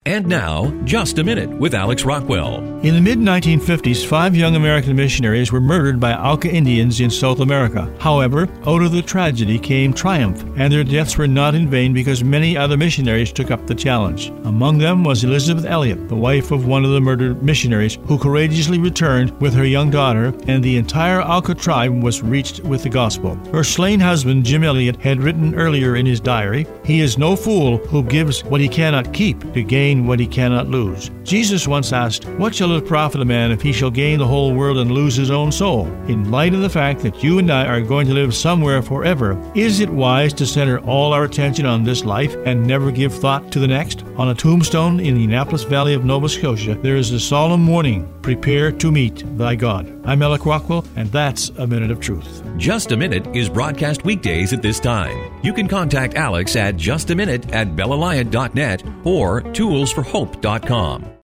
And now, Just a Minute with Alex Rockwell. In the mid-1950s, 5 young American missionaries were murdered by Auca Indians in South America. However, out of the tragedy came triumph, and their deaths were not in vain because many other missionaries took up the challenge. Among them was Elizabeth Elliot, the wife of one of the murdered missionaries, who courageously returned with her young daughter, and the entire Auca tribe was reached with the gospel. Her slain husband, Jim Elliot, had written earlier in his diary, "He is no fool who gives what he cannot keep to gain what he cannot lose." Jesus once asked, "What shall it profit a man if he shall gain the whole world and lose his own soul?" In light of the fact that you and I are going to live somewhere forever, is it wise to center all our attention on this life and never give thought to the next? On a tombstone in the Annapolis Valley of Nova Scotia, there is a solemn warning: prepare to meet thy God. I'm Alex Rockwell, and that's A Minute of Truth. Just a Minute is broadcast weekdays at this time. You can contact Alex at justaminute@belalliant.net or toolsforhope.com.